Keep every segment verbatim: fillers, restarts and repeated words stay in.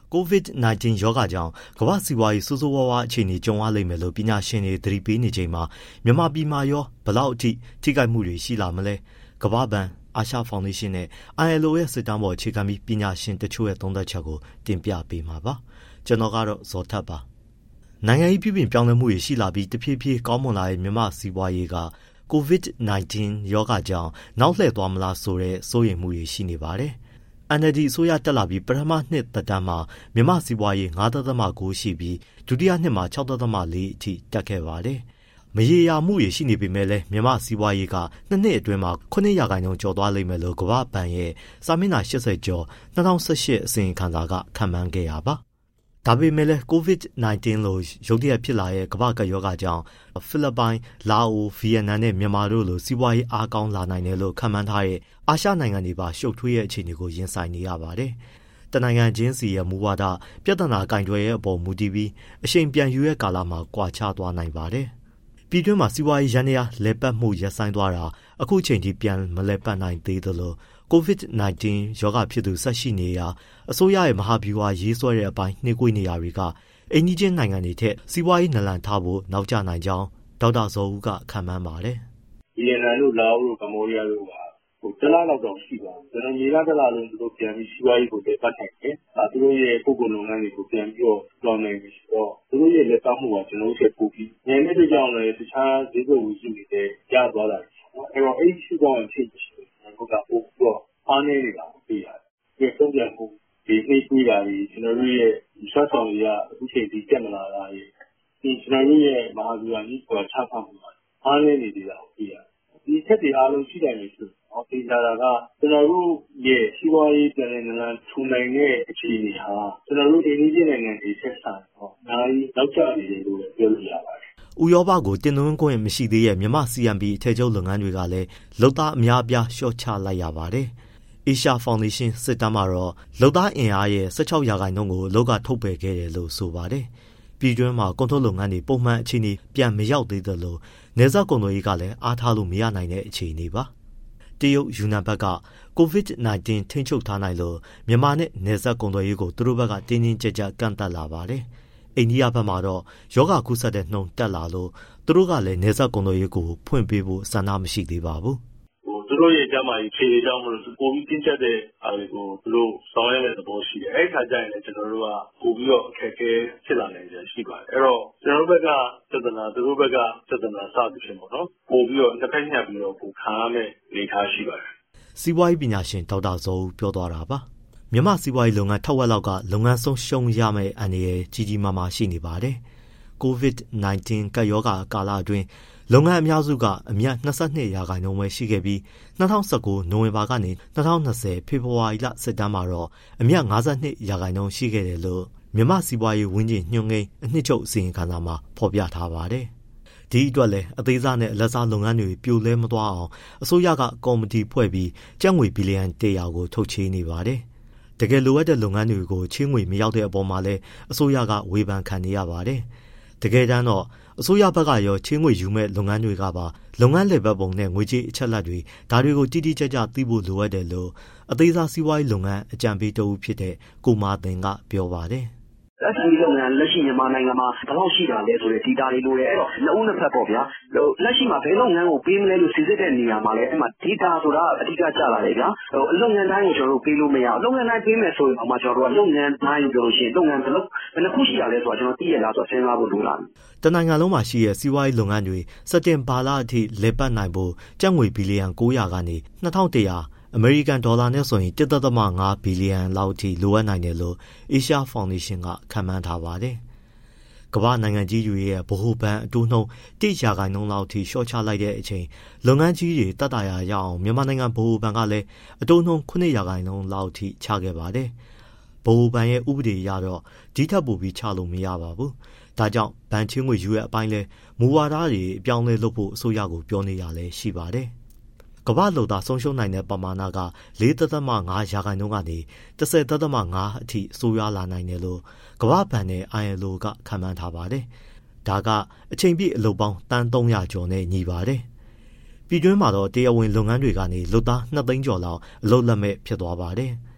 ကိုဗစ် ၁၉ ရောဂါကြောင့်ကမ္ဘာစီးပွားရေးဆိုးဆိုးဝါးဝါးအခြေအနေကြုံရလိမ့်မယ်လို့ပညာရှင်တွေသတိပေးနေချိန်မှာမြန်မာပြည်မှာရောဘလောက်အထိထိခိုက်မှုတွေရှိလာမလဲကမ္ဘာ့ဘဏ်အာရှဖောင်ဒေးရှင်းနဲ့ အိုင် အယ် အို ရဲ့စစ်တမ်းပေါ်အခြေခံပြီးပညာရှင်တချို့ရဲ့သုံးသပ်ချက်ကိုတင်ပြပေးမှာပါကျွန်တော်ကတော့ဇော်ထက်ပါနိုင်ငံရေးပြည်ပြင်ပြောင်းလဲမှုတွေရှိလာပြီးတဖြည်းဖြည်းကောင်းမွန်လာတဲ့မြန်မာစီးပွားရေးကကိုဗစ် ၁၉ ရောဂါကြောင့်နောက်လှည့်သွားမလားဆိုတဲ့စိုးရိမ်မှုတွေရှိနေပါတယ်အန် အယ် ဒီ အစိုးရတက်လာပြီးပထမနှစ်သက်တမ်းမှာမြန်မာစီးပွားရေး ၅ ဒသမ ၉ ရှိပြီးဒုတိယနှစ်မှာ ၆ ဒသမ ၄ အထိတက်ခဲ့ပါတယ်။မရေရာမှုတွေရှိနေပေမဲ့လည်းမြန်မာစီးပွားရေးကနှစ်နှစ်အတွင်းမှာခုနှစ်ရာခိုင်နှုန်းကျော်သွားလိမ့်မယ်လို့ကမ္ဘာ့ဘဏ်ရဲ့စာမျက်နှာ ၈၀ ကျော်၂၀၁၈ အစီရင်ခံစာကခန့်မှန်းခဲ့တာပါ။ဒါပေမဲ့လည်းကိုဗစ် ၁၉ လို့ရုတ်တရက်ဖြစ်လာတဲ့ကမ္ဘာ့ကပ်ရောဂါကြောင့်ဖိလစ်ပိုင်၊လာအို၊ဗီယက်နမ်နဲ့မြန်မာတို့လိုစီးပွားရေးအားကောင်းလာနိုင်တယ်လို့ခန့်မှန်းထားတဲ့အာရှနိုင်ငံတွေပါရှုပ်ထွေးတဲ့အခြေအနေကိုရင်ဆိုင်နေရပါတယ်။တနိုင်ငံချင်းစီရဲ့မူဝါဒပြဿနာကင်တွယ်ရဲ့အပေါ်မူတည်ပြီးအရှိန်ပြန်ယူရဲ့ကာလမှာကွာခြားသွားနိုင်ပါတယ်။ပြည်တွင်းမှာစီးပွားရေးရန်ရာလဲပတ်မှုရပ်ဆိုင်းသွားတာအခုချိန်ထိပြန်မလဲပတ်နိုင်သေးသလိုကိုဗစ် ၁၉ ရောဂါဖြစ်သူဆက်ရှိနေရာအစိုးရရဲ့မဟာဗျူဟာရေးဆွဲတဲ့အပိုင်းနှေးကွေးနေရာတွေကအိမ်နီးချင်းနိုင်ငံတွေထက်စီးပွားရေးနလန်ထားဖို့နောက်ကျနိုင်ကြောင်းဒေါက်တာဇော်ဦးကခန့်မှန်းပါတယ်။ဗီယက်နမ်တို့လာအိုတို့ကမ္ဘောဒီးယားတို့ကဟိုတလားလောက်တော့ရှိပါဘူး။ကျွန်တော်မြေသားတလားလုံးသူတို့ပြန်ပြီးစီးပွားရေးကိုတက်ပတ်နိုင်တယ်။အဲသူတို့ရဲ့ပုဂ္ဂိုလ်လုပ်ငန်းတွေကိုပြန်ပြီးတော့ကြောင်းနိုင်ပြီဆိုတော့သူတို့ရဲ့လက်ပတ်မှုကကျွန်တော်တို့ချက်ပို့ပြီးညနေတို့ကြောင့်လည်းတခြားဈေးကွက်ဝယ်စုတွေလည်းရသွားတာ။အဲတော့အဲ့ဒီစီးပွားရေးဖြစ်ရှိတယ်။ဟုတ်ကဲ့ပို့ပြီးတော့အားနည်းနေတာကိုသိရတယ်။ဒီပုံစံကိုဒီနှိပ်ပြီးတာဒီကျွန်တော်တို့ရဲ့ဆွတ်ဆောင်ရအခုချိန်ဒီတက်မလာတာရေဒီကျွန်တော်တို့ရဲ့မဟာဗျူဟာကြီးကိုချဖောက်မှုအားနည်းနေသေးတာကိုသိရတယ်။ဒီချက်တွေအားလုံးရှိတယ်လို့ဆိုတော့ဒီလာတာကကျွန်တော်တို့ရဲ့စီးပွားရေးပြည်နယ်နိုင်ငံထူနိုင်တဲ့အခြေအနေဟာကျွန်တော်တို့အိန္ဒိယနိုင်ငံတွေဆက်ဆံတော့အားကြီးနောက်ကျနေတယ်လို့ပြောလို့ရပါတယ်။ဥရောပကိုတင်သွင်းခွင့်မရှိသေးတဲ့မြန်မာ စီ အမ် ဘီ အထည်ချုပ်လုပ်ငန်းတွေကလည်းလုပ်သားအများအပြားလျှော့ချလိုက်ရပါတယ်။ Asia Foundation စစ်တမ်းမှာတော့လုပ်သားအင်အားရဲ့၁၆ရာခိုင်နှုန်းကိုအလုပ်ကထုတ်ပယ်ခဲ့တယ်လို့ဆိုပါတယ်။ပြည်တွင်းမှာကုန်ထုတ်လုပ်ငန်းတွေပုံမှန်အခြေအနေပြန်မရောက်သေးသလိုနယ်စပ်ကုန်သွယ်ရေးကလည်းအားထားလို့မရနိုင်တဲ့အခြေအနေပါ။တရုတ်ယူနန်ဘက်ကကိုဗစ် ၁၉ ထိန်းချုပ်ထားနိုင်လို့မြန်မာနဲ့နယ်စပ်ကုန်သွယ်ရေးကိုသူတို့ဘက်ကတင်းတင်းကြပ်ကြပ်ကန့်သတ်လာပါတယ်။အိန္ဒိယဘက်မှာတော့ယောဂကူးစက်တဲ့နှုန်းတက်လာလို့သူတို့ကလည်းနယ်စပ်ကုန်သွယ်ရေးကိုဖွင့်ပေးဖို့ဆန္ဒမရှိသေးပါဘူး။သူတို့ရဲ့ကျန်းမာရေးခြေအကြောင်းမလို့ပိုပြီးတင်းကျပ်တဲ့အားတွေကိုသူတို့ဆောင်ရွက်တဲ့သဘောရှိတယ်။အဲ့ခါကျရင်လည်းကျွန်တော်တို့ကပိုပြီးတော့အခက်အခဲဖြစ်လာနိုင်ကြရှိပါတယ်။အဲ့တော့ကျွန်တော်တို့ဘက်ကသဒ္ဒနာသူတို့ဘက်ကသဒ္ဒနာစသည်ဖြင့်ပေါ့နော်။ပိုပြီးတော့တစ်ဖက်ညှပ်ပြီးတော့ပိုခံရမယ့်အနေအထားရှိပါတယ်။စီးပွားရေးပညာရှင်ဒေါက်တာဇော်ဦးပြောသွားတာပါ။မြန်မာစီးပွားရေးလုပ်ငန်းထက်ဝက်လောက်ကလုပ်ငန်းဆုံးရှုံးရမယ့်အန္တရာယ်ကြီးကြီးမားမားရှိနေပါတယ်။ကိုဗစ် ၁၉ ကပ်ရောဂါကာလအတွင်းလုပ်ငန်းအများစုကအမြတ်၂၂ရာခိုင်နှုန်းပဲရှိခဲ့ပြီး၂၀၁၉နိုဝင်ဘာကနေ၂၀၂၀ဖေဖော်ဝါရီလစစ်တမ်းမှာတော့အမြတ်၅၂ရာခိုင်နှုန်းရှိခဲ့တယ်လို့မြန်မာစီးပွားရေးဝန်းကျင်ညွှန်းကိန်းအနှစ်ချုပ်အစီရင်ခံစာမှာဖော်ပြထားပါတယ်။ဒီအတွက်လည်းအသေးစားနဲ့အလတ်စားလုပ်ငန်းတွေပြိုလဲမသွားအောင်အစိုးရကကော်မတီဖွဲ့ပြီးကျပ်ငွေဘီလီယံ၁၀၀ကိုထုတ်ချေးနေပါတယ်။တကယ်လိုအပ်တဲ့လုပ်ငန်းတွေကိုချေးငွေမရောက်တဲ့အပေါ်မှာလည်းအစိုးရကဝေဖန်ခံနေရပါတယ်။တကယ်တမ်းတော့အစိုးရဘက်ကရောချင်းငွေယူမဲ့လုပ်ငန်းတွေကပါလုပ်ငန်းလည်ပတ်ပုံနဲ့ငွေကြေးအချက်လက်တွေဒါတွေကိုတိတိကျကျသိဖို့လိုအပ်တယ်လို့အသေးစားစီးပွားရေးလုပ်ငန်းအကြံပေးတဦးဖြစ်တဲ့ကိုမာသင်ကပြောပါတယ်။လက်ရှိလုပ်ငန်းလက်ရှိမြန်မာနိုင်ငံမှာဘယ်လောက်ရှိတာလဲဆိုတဲ့ data တွေလိုတယ်အဲ့တော့နှစ်ဦးနှစ်ဖက်ပေါ့ဗျာလက်ရှိမှာဘယ်လုပ်ငန်းကိုပေးမလဲလို့စီစစ်တဲ့နေရာမှာလည်းအဲ့မှာ data ဆိုတာအဓိကကျလာတယ်ဗျာဟိုအလုပ်ငန်းတိုင်းကိုကျွန်တော်တို့ပေးလို့မရဘူးလုပ်ငန်းတိုင်းပေးမယ်ဆိုရင်အမှကျွန်တော်တို့ကလုပ်ငန်းတိုင်းပြောလို့ရှိရင်လုပ်ငန်းဘယ်လောက်ဘယ်နှခုရှိရလဲဆိုတော့ကျွန်တော်သိရလားဆိုတော့စဉ်းစားဖို့လိုလာတယ်တနိုင်ငံလုံးမှာရှိတဲ့စီးပွားရေးလုပ်ငန်းတွေစက်တင်ဘာလအထိလည်ပတ်နိုင်ဖို့ကျပ်ငွေဘီလီယံ၉၀၀ကနေ၂၁၀၀အမေရိကန်ဒေါ်လာနဲ့ဆိုရင်တစ်ဒသမငါးဘီလီယံလောက်အထိလိုအပ်နိုင်တယ်လို့ Asia Foundation ကခန့်မှန်းထားပါတယ်။ကမ္ဘာနိုင်ငံကြီးတွေရဲ့ဗဟိုဘဏ်အတိုးနှုန်းတစ်ရာခိုင်နှုန်းလောက်အထိလျှော့ချလိုက်တဲ့အချိန်လုပ်ငန်းကြီးတွေတက်တာရရအောင်မြန်မာနိုင်ငံဗဟိုဘဏ်ကလည်းအတိုးနှုန်းခုနှစ်ရာခိုင်နှုန်းလောက်အထိချခဲ့ပါတယ်။ဗဟိုဘဏ်ရဲ့ဥပဒေအရတော့ဒီထက်ပိုပြီးချလို့မရပါဘူး။ဒါကြောင့်ဘဏ်ချင်းငွေယူရဲ့အပိုင်းလဲမူဝါဒတွေအပြောင်းလဲလုပ်ဖို့အစိုးရကိုပြောနေရလဲရှိပါတယ်။ကမ္ဘာလုပ်သားဆုံးရှုံးနိုင်တဲ့ပမာဏက၄ဒသမ၅ရာခိုင်နှုန်းကနေ၁၀ဒသမ၅အထိဆိုးရွားလာနိုင်တယ်လို့ကမ္ဘာ့ဘဏ်နဲ့ အိုင် အယ် အို ကခန့်မှန်းထားပါတယ်။ဒါကအချိန်ပြည့်အလုပ်ပေါင်းတန်း၃၀၀ကျော်နဲ့ညီပါတယ်။ပြည်တွင်းမှာတော့တရားဝင်လုပ်ငန်းတွေကနေလုပ်သား၂သိန်းကျော်လောက်အလုပ်လက်မဲ့ဖြစ်သွားပါတယ်။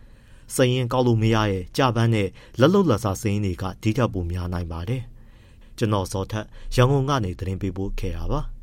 စရင်ကောက်လို့မရရဲ့ကြာပန်းနဲ့လက်လုံလက်စားစရင်တွေကဒီထက်ပိုများနိုင်ပါတယ်ကျွန်တော်စောထက်ရန်ကုန်ကနေသတင်းပေးပို့ခဲ့တာပါ